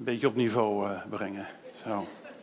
Een beetje op niveau brengen. Zo.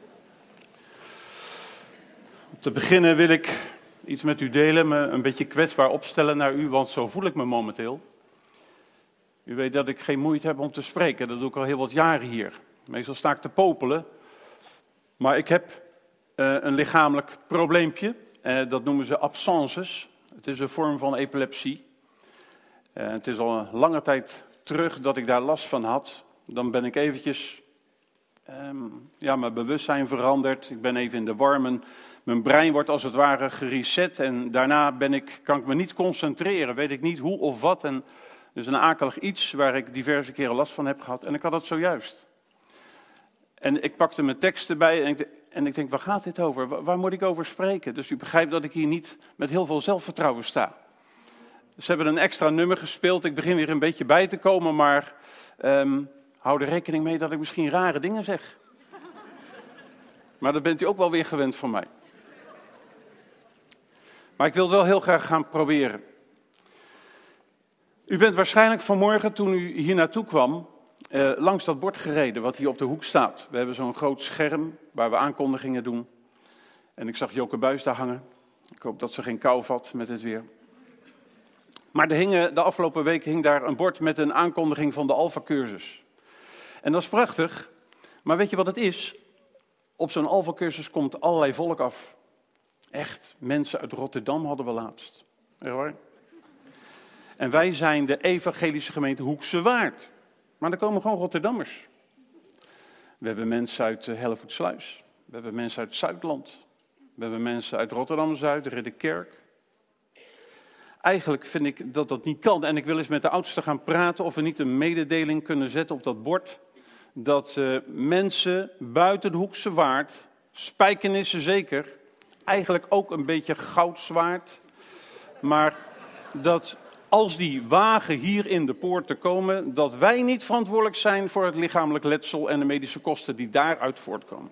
Om te beginnen wil ik iets met u delen, me een beetje kwetsbaar opstellen naar u, want zo voel ik me momenteel. U weet dat ik geen moeite heb om te spreken, dat doe ik al heel wat jaren hier. Meestal sta ik te popelen, maar ik heb een lichamelijk probleempje. Dat noemen ze absences. Het is een vorm van epilepsie. Het is al een lange tijd terug dat ik daar last van had. Dan ben ik eventjes, mijn bewustzijn veranderd. Ik ben even in de war. Mijn brein wordt als het ware gereset. En daarna kan ik me niet concentreren. Weet ik niet hoe of wat. En dus een akelig iets waar ik diverse keren last van heb gehad. En ik had het zojuist. En ik pakte mijn tekst erbij en ik denk, waar gaat dit over? Waar moet ik over spreken? Dus u begrijpt dat ik hier niet met heel veel zelfvertrouwen sta. Ze hebben een extra nummer gespeeld. Ik begin weer een beetje bij te komen, maar hou er rekening mee dat ik misschien rare dingen zeg. Maar dat bent u ook wel weer gewend van mij. Maar ik wil het wel heel graag gaan proberen. U bent waarschijnlijk vanmorgen, toen u hier naartoe kwam, langs dat bord gereden wat hier op de hoek staat. We hebben zo'n groot scherm waar we aankondigingen doen. En ik zag Joke Buis daar hangen. Ik hoop dat ze geen kou vat met het weer. Maar de afgelopen week hing daar een bord met een aankondiging van de Alpha-cursus. En dat is prachtig, maar weet je wat het is? Op zo'n Alpha-cursus komt allerlei volk af. Echt, mensen uit Rotterdam hadden we laatst. Echt waar? En wij zijn de evangelische gemeente Hoekse Waard. Maar er komen gewoon Rotterdammers. We hebben mensen uit Hellevoetsluis. We hebben mensen uit Zuidland. We hebben mensen uit Rotterdam-Zuid, Ridderkerk. Eigenlijk vind ik dat dat niet kan. En ik wil eens met de oudsten gaan praten of we niet een mededeling kunnen zetten op dat bord. Dat mensen buiten de Hoekse Waard, Spijkenissen zeker, eigenlijk ook een beetje Goudswaard. Maar dat als die wagen hier in de poorten komen, dat wij niet verantwoordelijk zijn voor het lichamelijk letsel en de medische kosten die daaruit voortkomen.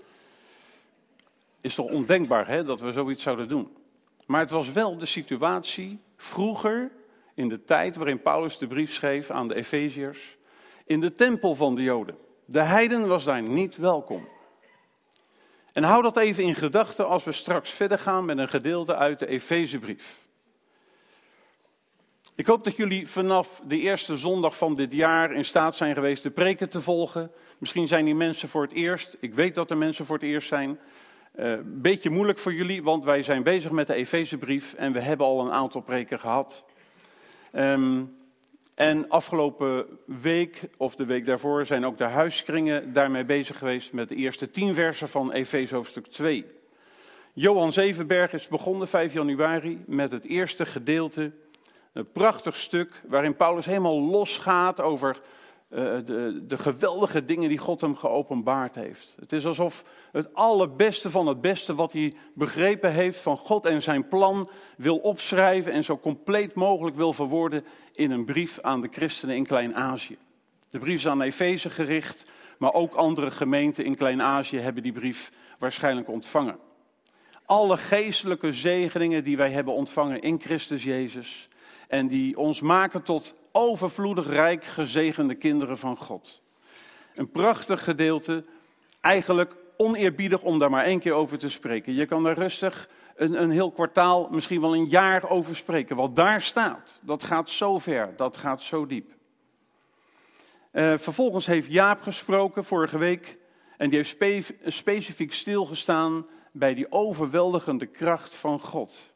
Is toch ondenkbaar, hè, dat we zoiets zouden doen. Maar het was wel de situatie vroeger, in de tijd waarin Paulus de brief schreef aan de Efeziërs, in de tempel van de Joden. De heiden was daar niet welkom. En hou dat even in gedachten als we straks verder gaan met een gedeelte uit de Efezebrief. Ik hoop dat jullie vanaf de eerste zondag van dit jaar in staat zijn geweest de preken te volgen. Misschien zijn die mensen voor het eerst. Ik weet dat er mensen voor het eerst zijn. Een beetje moeilijk voor jullie, want wij zijn bezig met de Efezebrief en we hebben al een aantal preken gehad. En afgelopen week, of de week daarvoor, zijn ook de huiskringen daarmee bezig geweest met de eerste 10 versen van Efeze hoofdstuk 2. Johan Zevenberg is begonnen 5 januari met het eerste gedeelte. Een prachtig stuk waarin Paulus helemaal losgaat over de geweldige dingen die God hem geopenbaard heeft. Het is alsof het allerbeste van het beste wat hij begrepen heeft van God en zijn plan wil opschrijven en zo compleet mogelijk wil verwoorden in een brief aan de christenen in Klein-Azië. De brief is aan Efeze gericht, maar ook andere gemeenten in Klein-Azië hebben die brief waarschijnlijk ontvangen. Alle geestelijke zegeningen die wij hebben ontvangen in Christus Jezus en die ons maken tot overvloedig rijk gezegende kinderen van God. Een prachtig gedeelte, eigenlijk oneerbiedig om daar maar 1 keer over te spreken. Je kan daar rustig een heel kwartaal, misschien wel een jaar over spreken. Wat daar staat, dat gaat zo ver, dat gaat zo diep. Vervolgens heeft Jaap gesproken vorige week en die heeft specifiek stilgestaan bij die overweldigende kracht van God.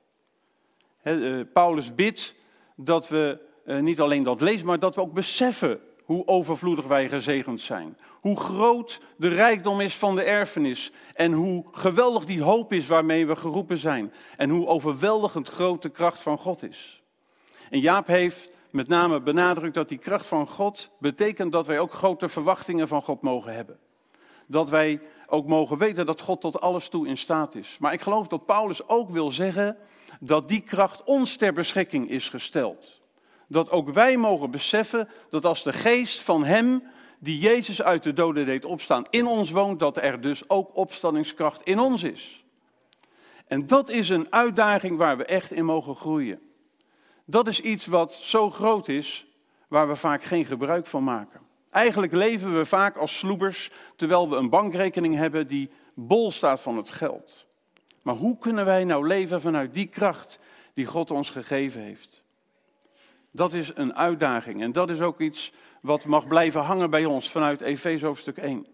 Paulus bidt dat we niet alleen dat lezen, maar dat we ook beseffen hoe overvloedig wij gezegend zijn. Hoe groot de rijkdom is van de erfenis. En hoe geweldig die hoop is waarmee we geroepen zijn. En hoe overweldigend groot de kracht van God is. En Jaap heeft met name benadrukt dat die kracht van God betekent dat wij ook grote verwachtingen van God mogen hebben. Dat wij ook mogen weten dat God tot alles toe in staat is. Maar ik geloof dat Paulus ook wil zeggen dat die kracht ons ter beschikking is gesteld. Dat ook wij mogen beseffen dat als de geest van hem, die Jezus uit de doden deed opstaan, in ons woont, dat er dus ook opstandingskracht in ons is. En dat is een uitdaging waar we echt in mogen groeien. Dat is iets wat zo groot is, waar we vaak geen gebruik van maken. Eigenlijk leven we vaak als sloebers, terwijl we een bankrekening hebben die bol staat van het geld. Maar hoe kunnen wij nou leven vanuit die kracht die God ons gegeven heeft? Dat is een uitdaging en dat is ook iets wat mag blijven hangen bij ons vanuit Efeze hoofdstuk 1.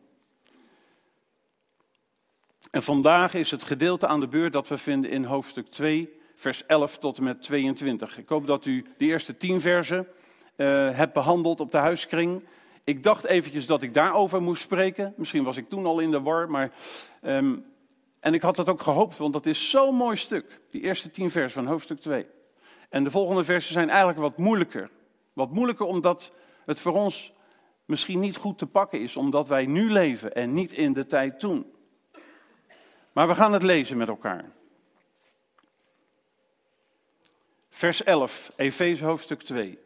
En vandaag is het gedeelte aan de beurt dat we vinden in hoofdstuk 2, vers 11 tot en met 22. Ik hoop dat u de eerste 10 versen hebt behandeld op de huiskring. Ik dacht eventjes dat ik daarover moest spreken. Misschien was ik toen al in de war, maar... en ik had dat ook gehoopt, want dat is zo'n mooi stuk. Die eerste 10 versen van hoofdstuk 2. En de volgende versen zijn eigenlijk wat moeilijker. Wat moeilijker omdat het voor ons misschien niet goed te pakken is, omdat wij nu leven en niet in de tijd toen. Maar we gaan het lezen met elkaar. Vers 11, Efeze hoofdstuk 2.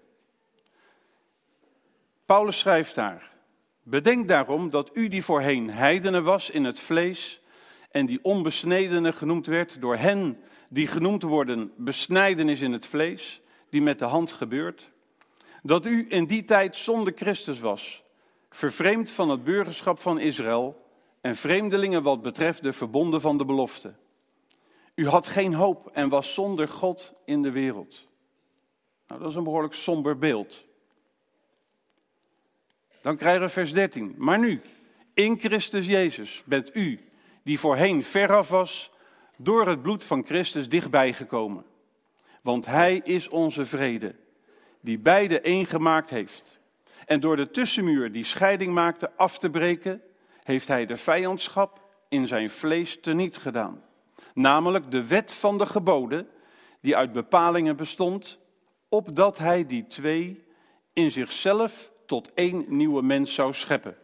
Paulus schrijft daar: bedenk daarom dat u die voorheen heidenen was in het vlees en die onbesnedene genoemd werd door hen die genoemd worden besnijdenis in het vlees, die met de hand gebeurt, dat u in die tijd zonder Christus was, vervreemd van het burgerschap van Israël en vreemdelingen wat betreft de verbonden van de belofte. U had geen hoop en was zonder God in de wereld. Nou, dat is een behoorlijk somber beeld. Dan krijgen we vers 13. Maar nu, in Christus Jezus, bent u, die voorheen veraf was, door het bloed van Christus dichtbij gekomen. Want hij is onze vrede, die beide één gemaakt heeft. En door de tussenmuur die scheiding maakte af te breken, heeft hij de vijandschap in zijn vlees teniet gedaan. Namelijk de wet van de geboden, die uit bepalingen bestond, opdat hij die twee in zichzelf tot één nieuwe mens zou scheppen.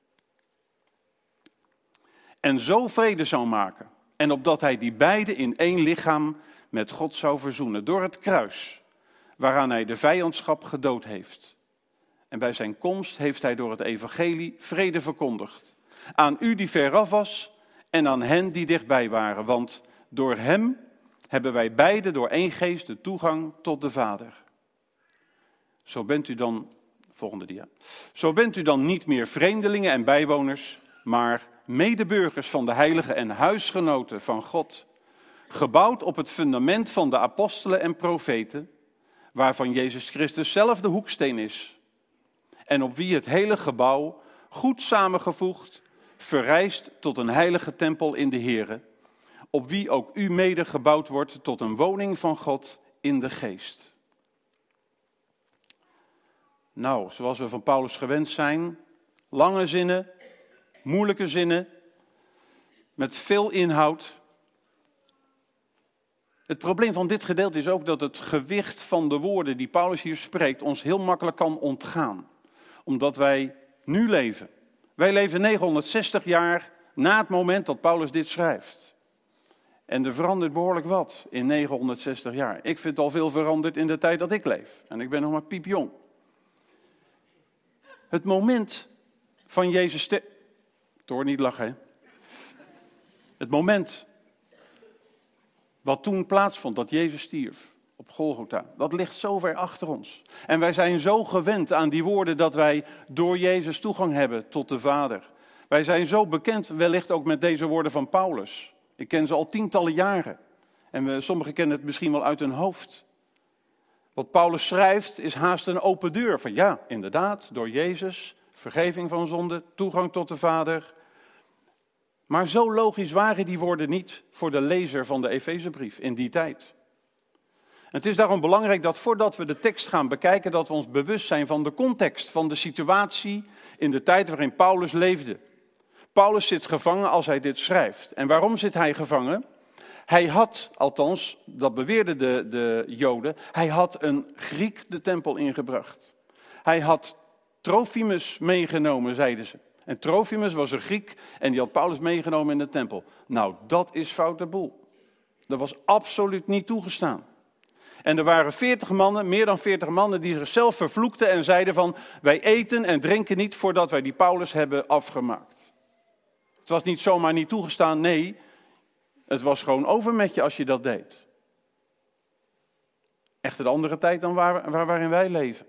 En zo vrede zou maken. En opdat hij die beide in één lichaam met God zou verzoenen. Door het kruis, waaraan hij de vijandschap gedood heeft. En bij zijn komst heeft hij door het evangelie vrede verkondigd. Aan u die veraf was en aan hen die dichtbij waren. Want door hem hebben wij beide door één geest de toegang tot de Vader. Zo bent u dan, volgende dia. Zo bent u dan niet meer vreemdelingen en bijwoners, maar medeburgers van de heiligen en huisgenoten van God. Gebouwd op het fundament van de apostelen en profeten, waarvan Jezus Christus zelf de hoeksteen is. En op wie het hele gebouw, goed samengevoegd, verrijst tot een heilige tempel in de Here, op wie ook u mede gebouwd wordt tot een woning van God in de geest. Nou, zoals we van Paulus gewend zijn, lange zinnen, moeilijke zinnen, met veel inhoud. Het probleem van dit gedeelte is ook dat het gewicht van de woorden die Paulus hier spreekt ons heel makkelijk kan ontgaan. Omdat wij nu leven. Wij leven 960 jaar na het moment dat Paulus dit schrijft. En er verandert behoorlijk wat in 960 jaar. Ik vind al veel veranderd in de tijd dat ik leef. En ik ben nog maar piepjong. Het moment van Jezus Hoor niet lachen, hè? Het moment wat toen plaatsvond, dat Jezus stierf op Golgotha, dat ligt zo ver achter ons. En wij zijn zo gewend aan die woorden dat wij door Jezus toegang hebben tot de Vader. Wij zijn zo bekend, wellicht ook met deze woorden van Paulus. Ik ken ze al tientallen jaren. En sommigen kennen het misschien wel uit hun hoofd. Wat Paulus schrijft is haast een open deur. Van ja, inderdaad, door Jezus, vergeving van zonde, toegang tot de Vader. Maar zo logisch waren die woorden niet voor de lezer van de Efezebrief in die tijd. En het is daarom belangrijk dat voordat we de tekst gaan bekijken, dat we ons bewust zijn van de context, van de situatie in de tijd waarin Paulus leefde. Paulus zit gevangen als hij dit schrijft. En waarom zit hij gevangen? Hij had, althans, dat beweerden de Joden, hij had een Griek de tempel ingebracht. Hij had Trofimus meegenomen, zeiden ze. En Trofimus was een Griek en die had Paulus meegenomen in de tempel. Nou, dat is foute boel. Dat was absoluut niet toegestaan. En er waren 40 mannen, meer dan 40 mannen, die zichzelf vervloekten en zeiden van, wij eten en drinken niet voordat wij die Paulus hebben afgemaakt. Het was niet zomaar niet toegestaan, nee, het was gewoon over met je als je dat deed. Echt een andere tijd dan waarin wij leven.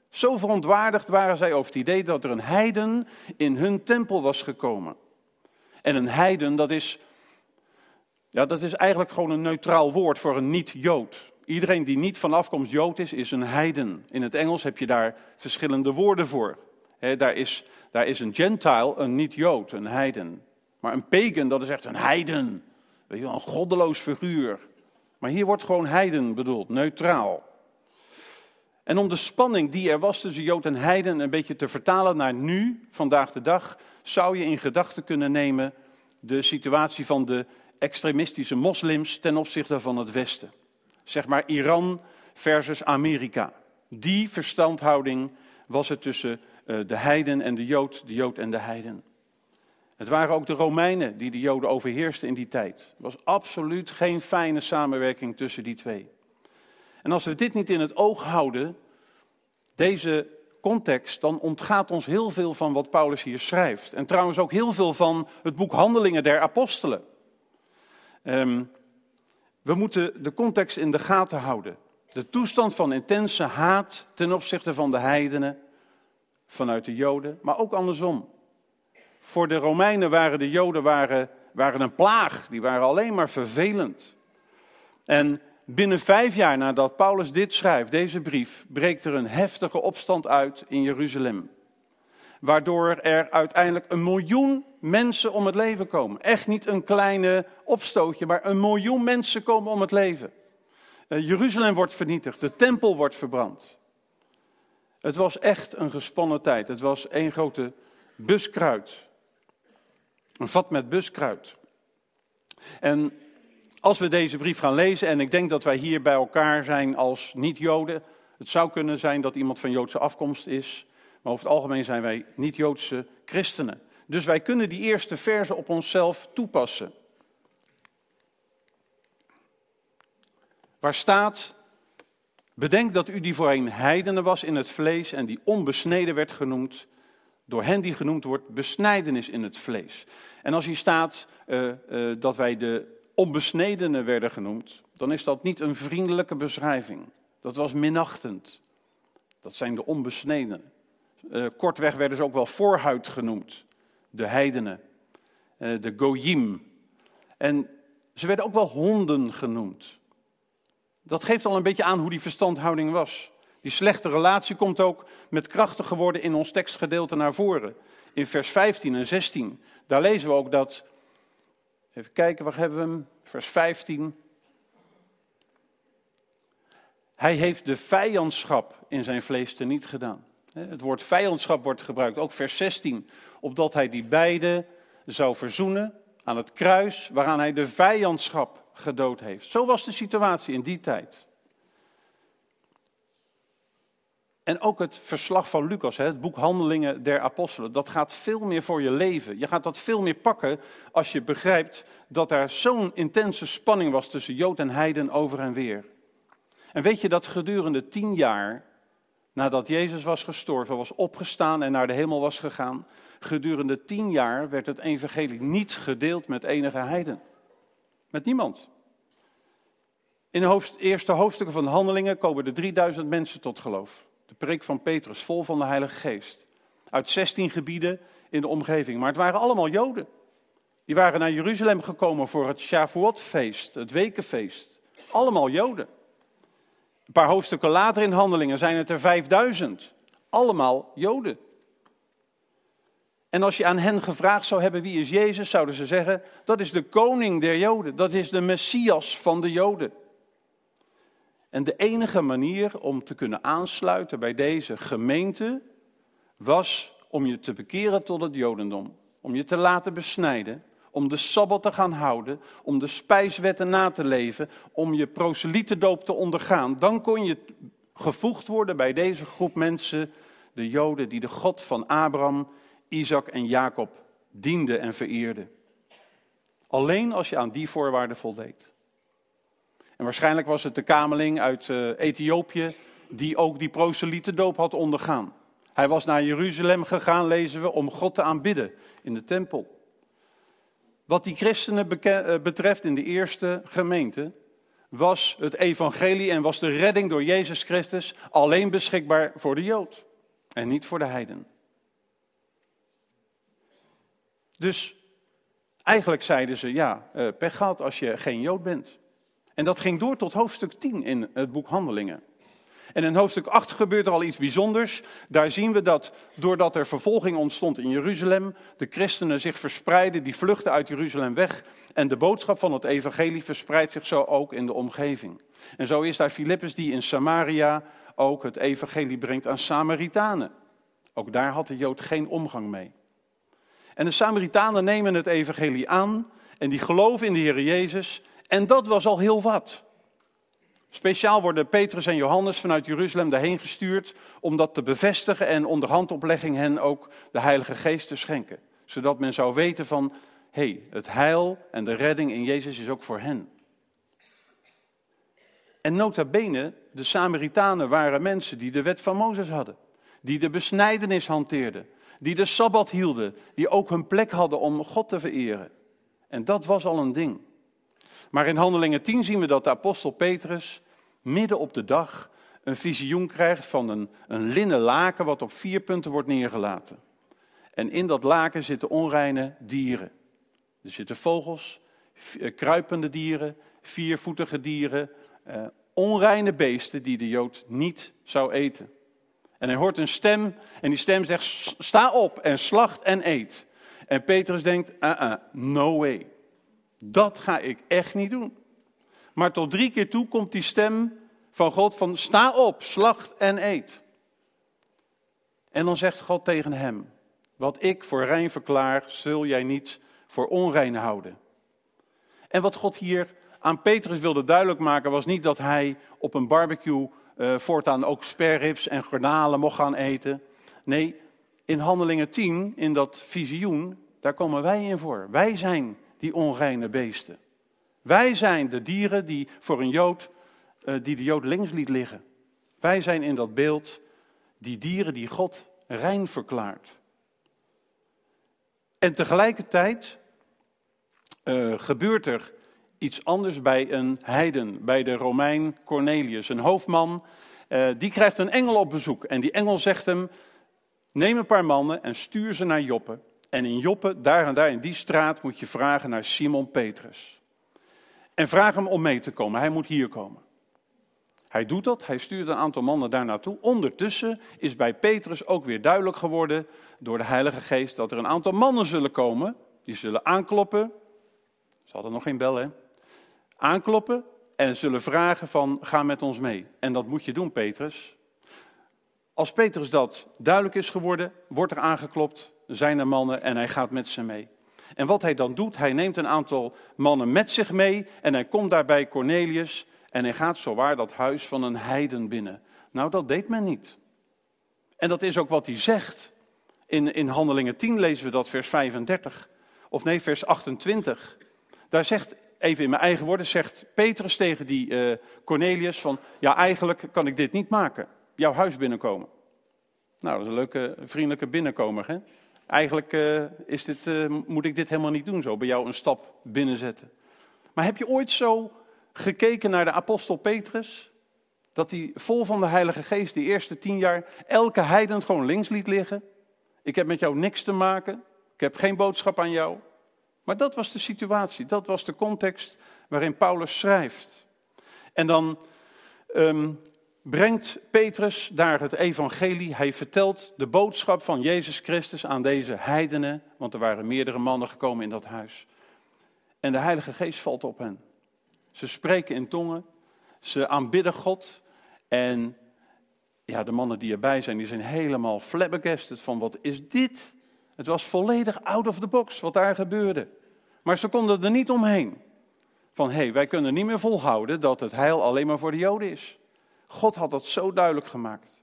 Zo verontwaardigd waren zij over het idee dat er een heiden in hun tempel was gekomen. En een heiden, dat is eigenlijk gewoon een neutraal woord voor een niet-Jood. Iedereen die niet van afkomst Jood is een heiden. In het Engels heb je daar verschillende woorden voor. Daar is een Gentile, een niet-Jood, een heiden. Maar een pagan, dat is echt een heiden. Weet je wel, een goddeloos figuur. Maar hier wordt gewoon heiden bedoeld, neutraal. En om de spanning die er was tussen Jood en heiden een beetje te vertalen naar nu, vandaag de dag, zou je in gedachten kunnen nemen de situatie van de extremistische moslims ten opzichte van het Westen. Zeg maar Iran versus Amerika. Die verstandhouding was het tussen de heiden en de Jood en de heiden. Het waren ook de Romeinen die de Joden overheersten in die tijd. Er was absoluut geen fijne samenwerking tussen die twee. En als we dit niet in het oog houden, deze context, dan ontgaat ons heel veel van wat Paulus hier schrijft. En trouwens ook heel veel van het boek Handelingen der Apostelen. We moeten de context in de gaten houden. De toestand van intense haat ten opzichte van de heidenen, vanuit de Joden, maar ook andersom. Voor de Romeinen waren de Joden waren een plaag, die waren alleen maar vervelend. En binnen 5 jaar nadat Paulus dit schrijft, deze brief, breekt er een heftige opstand uit in Jeruzalem. Waardoor er uiteindelijk 1 miljoen mensen om het leven komen. Echt niet een kleine opstootje, maar 1 miljoen mensen komen om het leven. Jeruzalem wordt vernietigd, de tempel wordt verbrand. Het was echt een gespannen tijd. Het was één grote buskruid. Een vat met buskruid. En als we deze brief gaan lezen, en ik denk dat wij hier bij elkaar zijn als niet-Joden. Het zou kunnen zijn dat iemand van Joodse afkomst is. Maar over het algemeen zijn wij niet-Joodse christenen. Dus wij kunnen die eerste verzen op onszelf toepassen. Waar staat: bedenk dat u die voorheen heidenen was in het vlees en die onbesneden werd genoemd, door hen die genoemd wordt besnijdenis in het vlees. En als hier staat dat wij de onbesnedenen werden genoemd, dan is dat niet een vriendelijke beschrijving. Dat was minachtend. Dat zijn de onbesnedenen. Kortweg werden ze ook wel voorhuid genoemd. De heidenen. De goyim. En ze werden ook wel honden genoemd. Dat geeft al een beetje aan hoe die verstandhouding was. Die slechte relatie komt ook met krachtige woorden in ons tekstgedeelte naar voren. In vers 15 en 16. Daar lezen we ook dat. Even kijken, waar hebben we hem? Vers 15. Hij heeft de vijandschap in zijn vlees teniet gedaan. Het woord vijandschap wordt gebruikt, ook vers 16. Opdat hij die beide zou verzoenen aan het kruis, waaraan hij de vijandschap gedood heeft. Zo was de situatie in die tijd. En ook het verslag van Lucas, het boek Handelingen der Apostelen, dat gaat veel meer voor je leven. Je gaat dat veel meer pakken als je begrijpt dat er zo'n intense spanning was tussen Jood en heiden over en weer. En weet je dat gedurende 10 jaar nadat Jezus was gestorven, was opgestaan en naar de hemel was gegaan, gedurende 10 jaar werd het evangelie niet gedeeld met enige heiden. Met niemand. In de eerste hoofdstukken van de Handelingen komen er 3000 mensen tot geloof. De preek van Petrus, vol van de Heilige Geest. Uit 16 gebieden in de omgeving. Maar het waren allemaal Joden. Die waren naar Jeruzalem gekomen voor het Shavuot-feest, het wekenfeest. Allemaal Joden. Een paar hoofdstukken later in Handelingen zijn het er 5000. Allemaal Joden. En als je aan hen gevraagd zou hebben wie is Jezus, zouden ze zeggen, dat is de koning der Joden. Dat is de Messias van de Joden. En de enige manier om te kunnen aansluiten bij deze gemeente was om je te bekeren tot het Jodendom. Om je te laten besnijden, om de Sabbat te gaan houden, om de spijswetten na te leven, om je proselietendoop te ondergaan. Dan kon je gevoegd worden bij deze groep mensen, de Joden die de God van Abraham, Isaac en Jacob dienden en vereerden. Alleen als je aan die voorwaarden voldeed. En waarschijnlijk was het de kameling uit Ethiopië die ook die proselietendoop had ondergaan. Hij was naar Jeruzalem gegaan, lezen we, om God te aanbidden in de tempel. Wat die christenen betreft in de eerste gemeente, was het evangelie en was de redding door Jezus Christus alleen beschikbaar voor de Jood en niet voor de heiden. Dus eigenlijk zeiden ze, pech gehad als je geen Jood bent. En dat ging door tot hoofdstuk 10 in het boek Handelingen. En in hoofdstuk 8 gebeurt er al iets bijzonders. Daar zien we dat doordat er vervolging ontstond in Jeruzalem, de christenen zich verspreiden, die vluchten uit Jeruzalem weg. En de boodschap van het evangelie verspreidt zich zo ook in de omgeving. En zo is daar Filippus die in Samaria ook het evangelie brengt aan Samaritanen. Ook daar had de Jood geen omgang mee. En de Samaritanen nemen het evangelie aan en die geloven in de Heer Jezus. En dat was al heel wat. Speciaal worden Petrus en Johannes vanuit Jeruzalem daarheen gestuurd om dat te bevestigen en onder handoplegging hen ook de Heilige Geest te schenken. Zodat men zou weten van, het heil en de redding in Jezus is ook voor hen. En nota bene, de Samaritanen waren mensen die de wet van Mozes hadden. Die de besnijdenis hanteerden. Die de Sabbat hielden. Die ook hun plek hadden om God te vereren. En dat was al een ding. Maar in Handelingen 10 zien we dat de apostel Petrus midden op de dag een visioen krijgt van een linnen laken wat op 4 punten wordt neergelaten. En in dat laken zitten onreine dieren. Er zitten vogels, kruipende dieren, 4-voetige dieren, onreine beesten die de Jood niet zou eten. En hij hoort een stem en die stem zegt, sta op en slacht en eet. En Petrus denkt, no way. Dat ga ik echt niet doen. Maar tot 3 keer toe komt die stem van God van sta op, slacht en eet. En dan zegt God tegen hem, wat ik voor rein verklaar, zul jij niet voor onrein houden. En wat God hier aan Petrus wilde duidelijk maken was niet dat hij op een barbecue voortaan ook sperribs en garnalen mocht gaan eten. Nee, in Handelingen 10, in dat visioen, daar komen wij in voor. Wij zijn die onreine beesten. Wij zijn de dieren die voor een Jood, die de Jood links liet liggen. Wij zijn in dat beeld die dieren die God rein verklaart. En tegelijkertijd gebeurt er iets anders bij een heiden, bij de Romein Cornelius, een hoofdman. Die krijgt een engel op bezoek en die engel zegt hem, neem een paar mannen en stuur ze naar Joppe. En in Joppe, daar en daar in die straat, moet je vragen naar Simon Petrus. En vraag hem om mee te komen, hij moet hier komen. Hij doet dat, hij stuurt een aantal mannen daar naartoe. Ondertussen is bij Petrus ook weer duidelijk geworden door de Heilige Geest dat er een aantal mannen zullen komen. Die zullen aankloppen, ze hadden nog geen bel hè, aankloppen en zullen vragen van ga met ons mee. En dat moet je doen Petrus. Als Petrus dat duidelijk is geworden, wordt er aangeklopt, zijn er mannen en hij gaat met ze mee. En wat hij dan doet, hij neemt een aantal mannen met zich mee en hij komt daar bij Cornelius en hij gaat zowaar dat huis van een heiden binnen. Nou, dat deed men niet. En dat is ook wat hij zegt. In Handelingen 10 lezen we dat vers 35, of nee, vers 28. Daar zegt, even in mijn eigen woorden, zegt Petrus tegen die Cornelius van, ja eigenlijk kan ik dit niet maken, jouw huis binnenkomen. Nou, dat is een leuke, vriendelijke binnenkomer, hè? Eigenlijk moet ik dit helemaal niet doen, zo bij jou een stap binnenzetten. Maar heb je ooit zo gekeken naar de apostel Petrus? Dat hij vol van de Heilige Geest die eerste 10 jaar elke heiden gewoon links liet liggen. Ik heb met jou niks te maken, ik heb geen boodschap aan jou. Maar dat was de situatie, dat was de context waarin Paulus schrijft. En dan brengt Petrus daar het evangelie. Hij vertelt de boodschap van Jezus Christus aan deze heidenen, want er waren meerdere mannen gekomen in dat huis. En de Heilige Geest valt op hen. Ze spreken in tongen, ze aanbidden God en ja, de mannen die erbij zijn, die zijn helemaal flabbergasted van wat is dit? Het was volledig out of the box wat daar gebeurde. Maar ze konden er niet omheen. Van wij kunnen niet meer volhouden dat het heil alleen maar voor de Joden is. God had dat zo duidelijk gemaakt.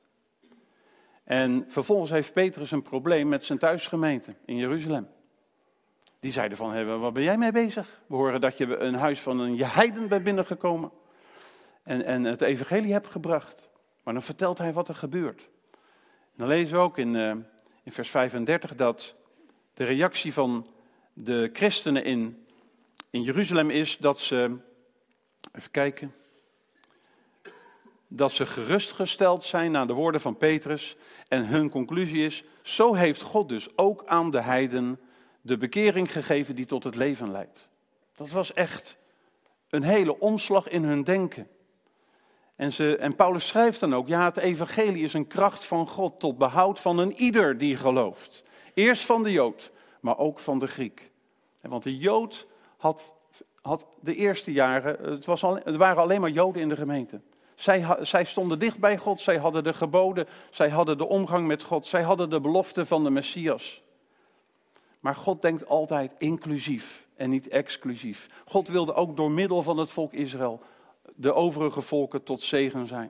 En vervolgens heeft Petrus een probleem met zijn thuisgemeente in Jeruzalem. Die zeiden van, wat ben jij mee bezig? We horen dat je een huis van een heiden bent binnengekomen. En het evangelie hebt gebracht. Maar dan vertelt hij wat er gebeurt. En dan lezen we ook in vers 35 dat de reactie van de christenen in Jeruzalem is dat ze Even kijken. Dat ze gerustgesteld zijn na de woorden van Petrus. En hun conclusie is, zo heeft God dus ook aan de heiden de bekering gegeven die tot het leven leidt. Dat was echt een hele omslag in hun denken. En Paulus schrijft dan ook, ja, het evangelie is een kracht van God tot behoud van een ieder die gelooft. Eerst van de Jood, maar ook van de Griek. Want de Jood had de eerste jaren, het waren alleen maar Joden in de gemeente. Zij stonden dicht bij God, zij hadden de geboden, zij hadden de omgang met God, zij hadden de belofte van de Messias. Maar God denkt altijd inclusief en niet exclusief. God wilde ook door middel van het volk Israël de overige volken tot zegen zijn.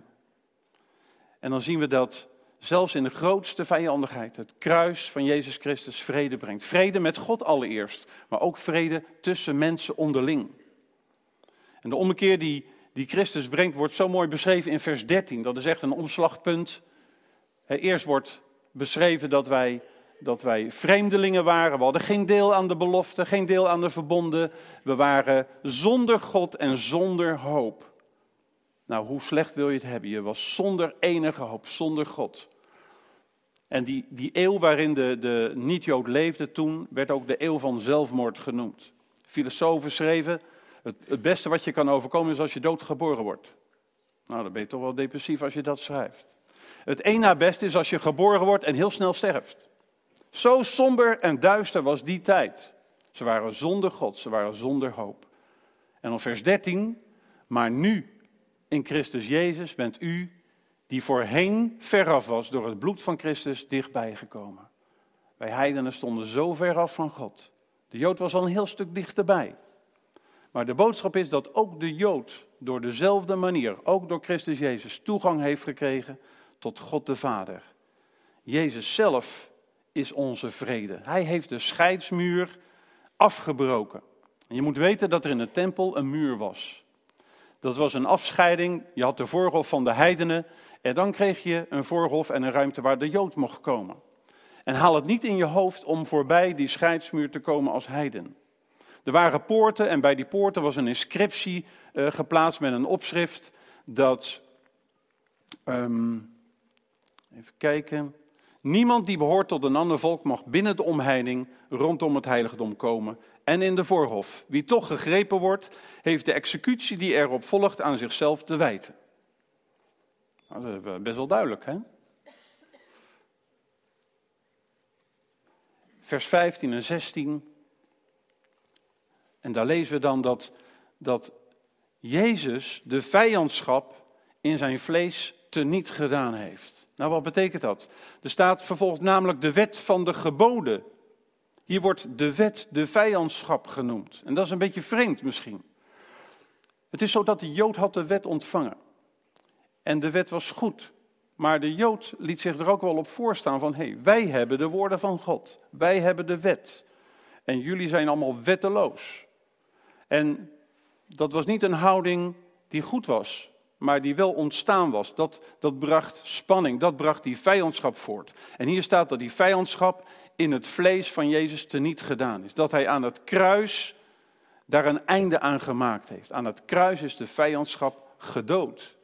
En dan zien we dat zelfs in de grootste vijandigheid het kruis van Jezus Christus vrede brengt. Vrede met God allereerst, maar ook vrede tussen mensen onderling. En de ommekeer die Christus brengt wordt zo mooi beschreven in vers 13. Dat is echt een omslagpunt. Eerst wordt beschreven dat wij vreemdelingen waren. We hadden geen deel aan de belofte, geen deel aan de verbonden. We waren zonder God en zonder hoop. Nou, hoe slecht wil je het hebben? Je was zonder enige hoop, zonder God. En die eeuw waarin de niet-Jood leefde toen, werd ook de eeuw van zelfmoord genoemd. Filosofen schreven, het beste wat je kan overkomen is als je doodgeboren wordt. Nou, dan ben je toch wel depressief als je dat schrijft. Het één na beste is als je geboren wordt en heel snel sterft. Zo somber en duister was die tijd. Ze waren zonder God, ze waren zonder hoop. En dan vers 13, maar nu in Christus Jezus bent u, die voorheen veraf was, door het bloed van Christus dichtbij gekomen. Wij heidenen stonden zo ver af van God. De Jood was al een heel stuk dichterbij. Maar de boodschap is dat ook de Jood door dezelfde manier, ook door Christus Jezus, toegang heeft gekregen tot God de Vader. Jezus zelf is onze vrede. Hij heeft de scheidsmuur afgebroken. En je moet weten dat er in de tempel een muur was. Dat was een afscheiding. Je had de voorhof van de heidenen. En dan kreeg je een voorhof en een ruimte waar de Jood mocht komen. En haal het niet in je hoofd om voorbij die scheidsmuur te komen als heiden. Er waren poorten en bij die poorten was een inscriptie geplaatst met een opschrift dat... even kijken... Niemand die behoort tot een ander volk mag binnen de omheining rondom het heiligdom komen en in de voorhof. Wie toch gegrepen wordt, heeft de executie die erop volgt aan zichzelf te wijten. Nou, dat is best wel duidelijk, hè? Vers 15 en 16. En daar lezen we dan dat Jezus de vijandschap in zijn vlees teniet gedaan heeft. Nou, wat betekent dat? Er staat vervolgens namelijk de wet van de geboden. Hier wordt de wet de vijandschap genoemd. En dat is een beetje vreemd misschien. Het is zo dat de Jood had de wet ontvangen. En de wet was goed. Maar de Jood liet zich er ook wel op voorstaan van... Hey, wij hebben de woorden van God. Wij hebben de wet. En jullie zijn allemaal wetteloos. En dat was niet een houding die goed was... maar die wel ontstaan was. Dat bracht spanning, dat bracht die vijandschap voort. En hier staat dat die vijandschap in het vlees van Jezus teniet gedaan is. Dat hij aan het kruis daar een einde aan gemaakt heeft. Aan het kruis is de vijandschap gedood.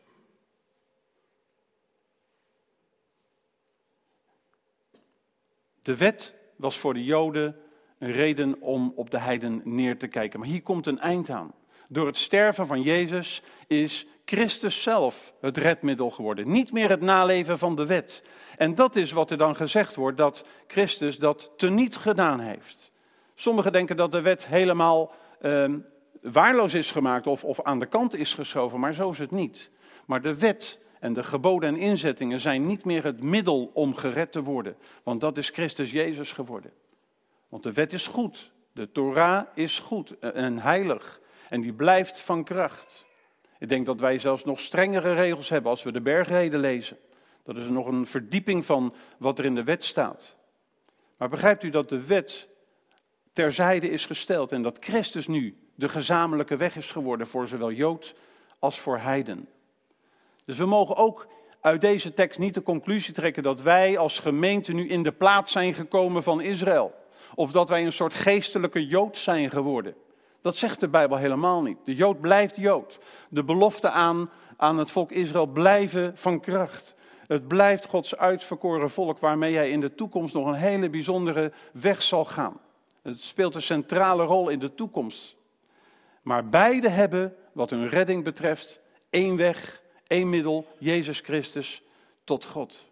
De wet was voor de Joden een reden om op de heiden neer te kijken. Maar hier komt een eind aan. Door het sterven van Jezus is Christus zelf het redmiddel geworden. Niet meer het naleven van de wet. En dat is wat er dan gezegd wordt, dat Christus dat teniet gedaan heeft. Sommigen denken dat de wet helemaal waarloos is gemaakt of aan de kant is geschoven, maar zo is het niet. Maar de wet en de geboden en inzettingen zijn niet meer het middel om gered te worden. Want dat is Christus Jezus geworden. Want de wet is goed. De Torah is goed en heilig. En die blijft van kracht. Ik denk dat wij zelfs nog strengere regels hebben als we de bergreden lezen. Dat is nog een verdieping van wat er in de wet staat. Maar begrijpt u dat de wet terzijde is gesteld en dat Christus nu de gezamenlijke weg is geworden voor zowel Jood als voor heiden. Dus we mogen ook uit deze tekst niet de conclusie trekken dat wij als gemeente nu in de plaats zijn gekomen van Israël. Of dat wij een soort geestelijke Jood zijn geworden. Dat zegt de Bijbel helemaal niet. De Jood blijft Jood. De beloften aan het volk Israël blijven van kracht. Het blijft Gods uitverkoren volk waarmee hij in de toekomst nog een hele bijzondere weg zal gaan. Het speelt een centrale rol in de toekomst. Maar beide hebben, wat hun redding betreft, één weg, één middel, Jezus Christus, tot God.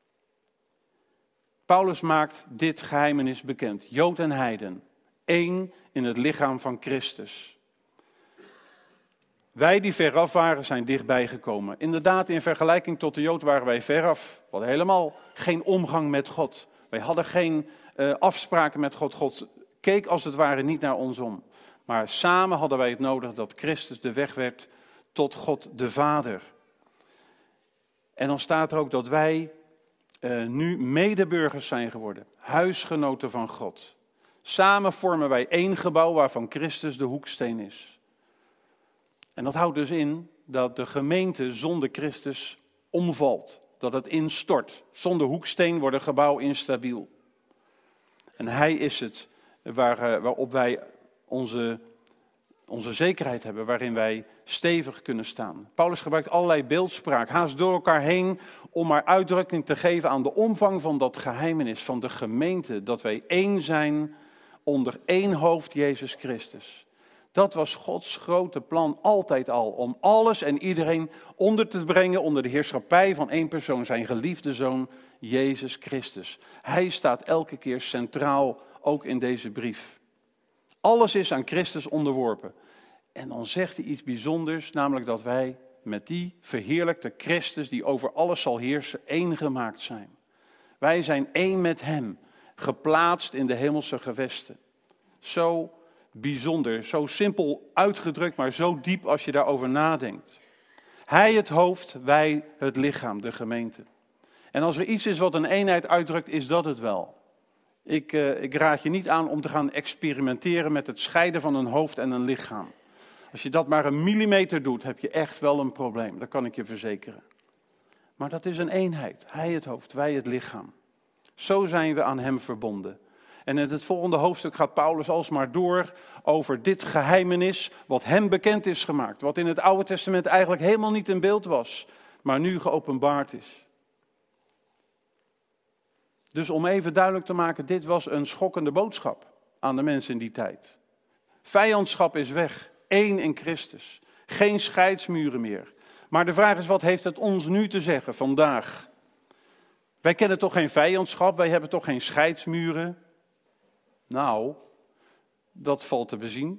Paulus maakt dit geheimenis bekend. Jood en heiden, één in het lichaam van Christus. Wij die veraf waren, zijn dichtbij gekomen. Inderdaad, in vergelijking tot de Jood waren wij veraf. We hadden helemaal geen omgang met God. Wij hadden geen afspraken met God. God keek als het ware niet naar ons om. Maar samen hadden wij het nodig dat Christus de weg werd tot God de Vader. En dan staat er ook dat wij nu medeburgers zijn geworden. Huisgenoten van God. Samen vormen wij één gebouw waarvan Christus de hoeksteen is. En dat houdt dus in dat de gemeente zonder Christus omvalt. Dat het instort. Zonder hoeksteen wordt een gebouw instabiel. En hij is het waarop wij onze zekerheid hebben, waarin wij stevig kunnen staan. Paulus gebruikt allerlei beeldspraak, haast door elkaar heen, om maar uitdrukking te geven aan de omvang van dat geheimenis, van de gemeente, dat wij één zijn onder één hoofd, Jezus Christus. Dat was Gods grote plan altijd al, om alles en iedereen onder te brengen onder de heerschappij van één persoon, zijn geliefde zoon, Jezus Christus. Hij staat elke keer centraal, ook in deze brief. Alles is aan Christus onderworpen. En dan zegt hij iets bijzonders, namelijk dat wij met die verheerlijkte Christus, die over alles zal heersen, één gemaakt zijn. Wij zijn één met hem, geplaatst in de hemelse gewesten. Zo bijzonder, zo simpel uitgedrukt, maar zo diep als je daarover nadenkt. Hij het hoofd, wij het lichaam, de gemeente. En als er iets is wat een eenheid uitdrukt, is dat het wel. Ik raad je niet aan om te gaan experimenteren met het scheiden van een hoofd en een lichaam. Als je dat maar een millimeter doet, heb je echt wel een probleem. Dat kan ik je verzekeren. Maar dat is een eenheid. Hij het hoofd, wij het lichaam. Zo zijn we aan hem verbonden. En in het volgende hoofdstuk gaat Paulus alsmaar door over dit geheimenis, wat hem bekend is gemaakt. Wat in het Oude Testament eigenlijk helemaal niet in beeld was, maar nu geopenbaard is. Dus om even duidelijk te maken, dit was een schokkende boodschap aan de mensen in die tijd. Vijandschap is weg, één in Christus. Geen scheidsmuren meer. Maar de vraag is, wat heeft het ons nu te zeggen vandaag? Wij kennen toch geen vijandschap, wij hebben toch geen scheidsmuren? Nou, dat valt te bezien.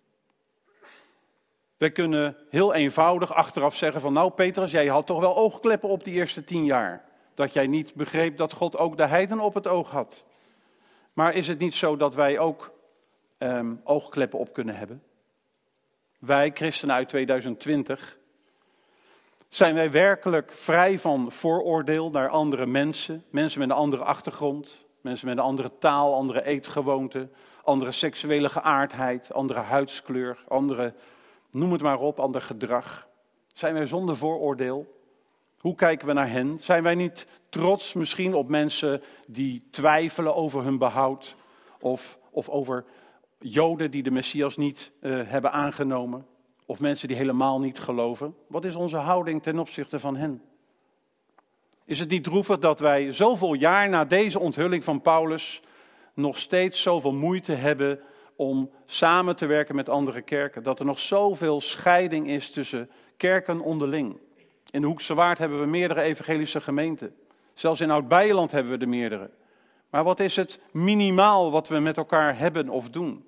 Wij kunnen heel eenvoudig achteraf zeggen van, nou Petrus, jij had toch wel oogkleppen op die eerste 10 jaar. Dat jij niet begreep dat God ook de heiden op het oog had. Maar is het niet zo dat wij ook oogkleppen op kunnen hebben? Wij, christenen uit 2020, zijn wij werkelijk vrij van vooroordeel naar andere mensen? Mensen met een andere achtergrond, mensen met een andere taal, andere eetgewoonten, andere seksuele geaardheid, andere huidskleur, andere, noem het maar op, ander gedrag. Zijn wij zonder vooroordeel? Hoe kijken we naar hen? Zijn wij niet trots misschien op mensen die twijfelen over hun behoud? Of over Joden die de Messias niet hebben aangenomen? Of mensen die helemaal niet geloven? Wat is onze houding ten opzichte van hen? Is het niet droevig dat wij zoveel jaar na deze onthulling van Paulus nog steeds zoveel moeite hebben om samen te werken met andere kerken? Dat er nog zoveel scheiding is tussen kerken onderling. In de Hoekse Waard hebben we meerdere evangelische gemeenten. Zelfs in Oud-Beijerland hebben we er meerdere. Maar wat is het minimaal wat we met elkaar hebben of doen?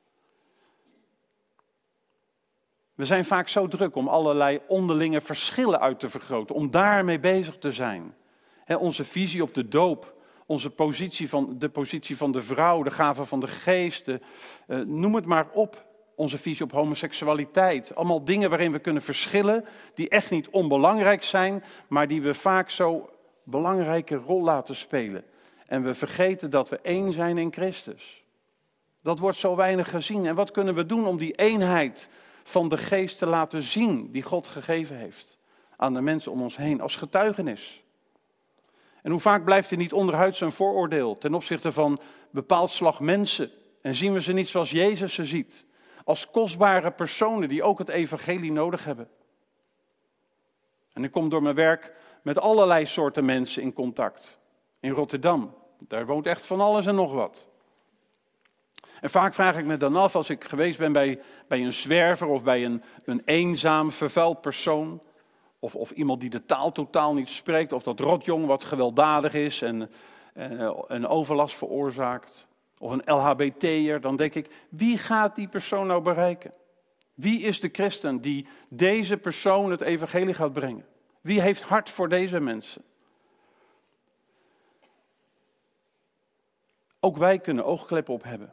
We zijn vaak zo druk om allerlei onderlinge verschillen uit te vergroten. Om daarmee bezig te zijn. Onze visie op de doop. De positie van de vrouw. De gave van de geest. Noem het maar op. Onze visie op homoseksualiteit. Allemaal dingen waarin we kunnen verschillen. Die echt niet onbelangrijk zijn. Maar die we vaak zo belangrijke rol laten spelen. En we vergeten dat we één zijn in Christus. Dat wordt zo weinig gezien. En wat kunnen we doen om die eenheid van de geest te laten zien die God gegeven heeft aan de mensen om ons heen als getuigenis? En hoe vaak blijft er niet onderhuids een vooroordeel ten opzichte van bepaald slag mensen en zien we ze niet zoals Jezus ze ziet? als kostbare personen die ook het evangelie nodig hebben. En ik kom door mijn werk met allerlei soorten mensen in contact. In Rotterdam, daar woont echt van alles en nog wat. En vaak vraag ik me dan af, als ik geweest ben bij een zwerver of bij een eenzaam, vervuild persoon, of iemand die de taal totaal niet spreekt, of dat rotjong wat gewelddadig is en overlast veroorzaakt, of een LHBT'er, dan denk ik, wie gaat die persoon nou bereiken? Wie is de christen die deze persoon het evangelie gaat brengen? Wie heeft hart voor deze mensen? Ook wij kunnen oogkleppen op hebben.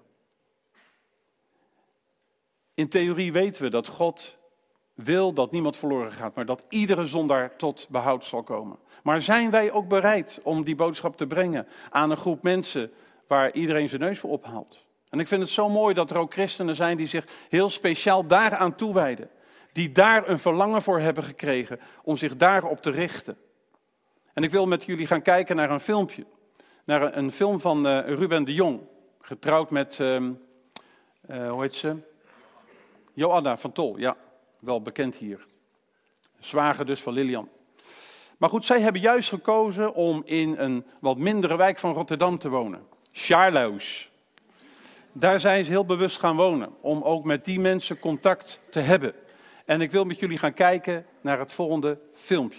In theorie weten we dat God wil dat niemand verloren gaat, maar dat iedere zondaar tot behoud zal komen. Maar zijn wij ook bereid om die boodschap te brengen aan een groep mensen waar iedereen zijn neus voor ophaalt? En ik vind het zo mooi dat er ook christenen zijn die zich heel speciaal daaraan toewijden. Die daar een verlangen voor hebben gekregen om zich daarop te richten. En ik wil met jullie gaan kijken naar een filmpje. Naar een film van Ruben de Jong. Getrouwd met, hoe heet ze? Joanna van Tol, ja, wel bekend hier. Zwager dus van Lilian. Maar goed, zij hebben juist gekozen om in een wat mindere wijk van Rotterdam te wonen. Schaarluis. Daar zijn ze heel bewust gaan wonen, om ook met die mensen contact te hebben. En ik wil met jullie gaan kijken naar het volgende filmpje.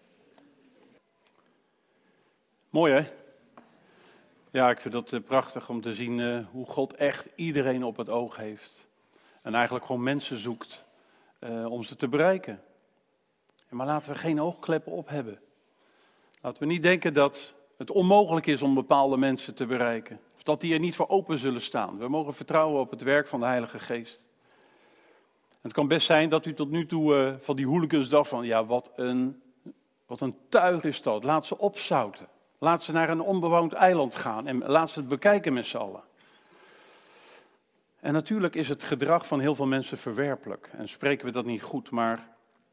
Mooi hè? Ja, ik vind dat prachtig om te zien hoe God echt iedereen op het oog heeft. En eigenlijk gewoon mensen zoekt om ze te bereiken. Maar laten we geen oogkleppen op hebben. Laten we niet denken dat het onmogelijk is om bepaalde mensen te bereiken. Of dat die er niet voor open zullen staan. We mogen vertrouwen op het werk van de Heilige Geest. En het kan best zijn dat u tot nu toe van die hooligans dacht van, ja, wat een tuig is dat. Laat ze opzouten. Laat ze naar een onbewoond eiland gaan en laat ze het bekijken met z'n allen. En natuurlijk is het gedrag van heel veel mensen verwerpelijk. En spreken we dat niet goed, maar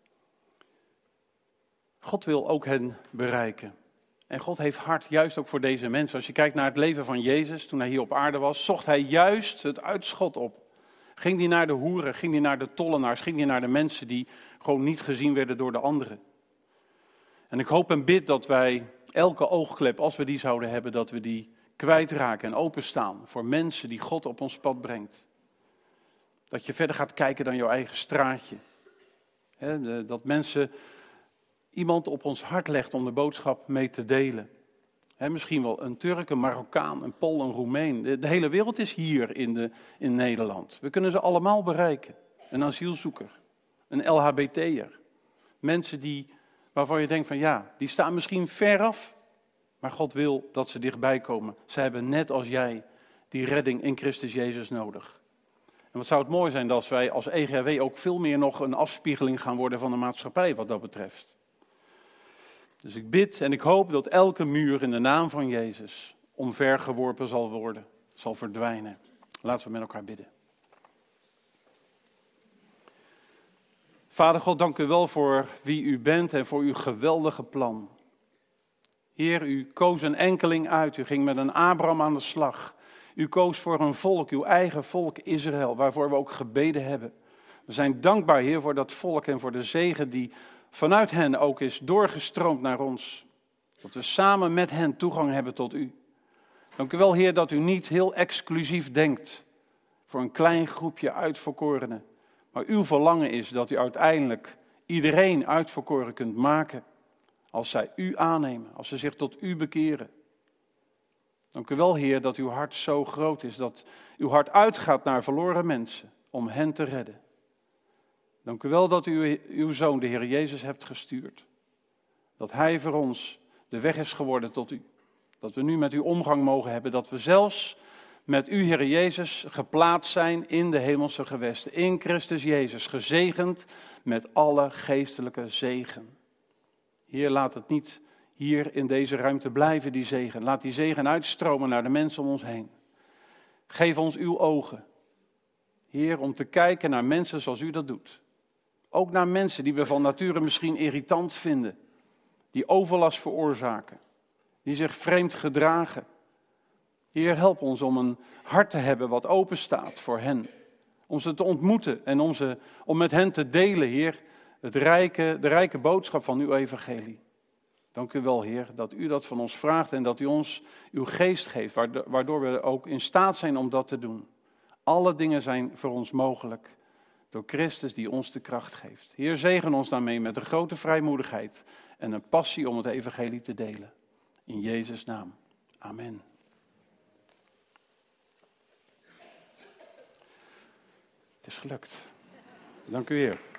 God wil ook hen bereiken. En God heeft hart juist ook voor deze mensen. Als je kijkt naar het leven van Jezus, toen hij hier op aarde was, zocht hij juist het uitschot op. Ging hij naar de hoeren, ging hij naar de tollenaars, ging hij naar de mensen die gewoon niet gezien werden door de anderen. En ik hoop en bid dat wij elke oogklep, als we die zouden hebben, dat we die kwijtraken en openstaan voor mensen die God op ons pad brengt. Dat je verder gaat kijken dan jouw eigen straatje. Dat mensen iemand op ons hart legt om de boodschap mee te delen. Misschien wel een Turk, een Marokkaan, een Pool, een Roemeen. De hele wereld is hier in Nederland. We kunnen ze allemaal bereiken. Een asielzoeker, een LHBT'er. Mensen waarvan je denkt van ja, die staan misschien ver af. Maar God wil dat ze dichtbij komen. Ze hebben net als jij die redding in Christus Jezus nodig. En wat zou het mooi zijn als wij als EGRW ook veel meer nog een afspiegeling gaan worden van de maatschappij wat dat betreft. Dus ik bid en ik hoop dat elke muur in de naam van Jezus omvergeworpen zal worden, zal verdwijnen. Laten we met elkaar bidden. Vader God, dank u wel voor wie u bent en voor uw geweldige plan. Heer, u koos een enkeling uit, u ging met een Abraham aan de slag. U koos voor een volk, uw eigen volk Israël, waarvoor we ook gebeden hebben. We zijn dankbaar, Heer, voor dat volk en voor de zegen die vanuit hen ook is doorgestroomd naar ons. Dat we samen met hen toegang hebben tot u. Dank u wel, Heer, dat u niet heel exclusief denkt voor een klein groepje uitverkorenen. Maar uw verlangen is dat u uiteindelijk iedereen uitverkoren kunt maken als zij u aannemen, als ze zich tot u bekeren. Dank u wel, Heer, dat uw hart zo groot is, dat uw hart uitgaat naar verloren mensen om hen te redden. Dank u wel dat u uw Zoon, de Heer Jezus, hebt gestuurd. Dat hij voor ons de weg is geworden tot u. Dat we nu met u omgang mogen hebben, dat we zelfs met u, Heer Jezus, geplaatst zijn in de hemelse gewesten. In Christus Jezus, gezegend met alle geestelijke zegen. Heer, laat het niet hier in deze ruimte blijven, die zegen. Laat die zegen uitstromen naar de mensen om ons heen. Geef ons uw ogen, Heer, om te kijken naar mensen zoals u dat doet. Ook naar mensen die we van nature misschien irritant vinden. Die overlast veroorzaken. Die zich vreemd gedragen. Heer, help ons om een hart te hebben wat open staat voor hen. Om ze te ontmoeten en om met hen te delen, Heer, de rijke boodschap van uw evangelie. Dank u wel, Heer, dat u dat van ons vraagt en dat u ons uw geest geeft, waardoor we ook in staat zijn om dat te doen. Alle dingen zijn voor ons mogelijk door Christus die ons de kracht geeft. Heer, zegen ons daarmee met een grote vrijmoedigheid en een passie om het evangelie te delen. In Jezus' naam. Amen. Het is gelukt. Dank u, Heer.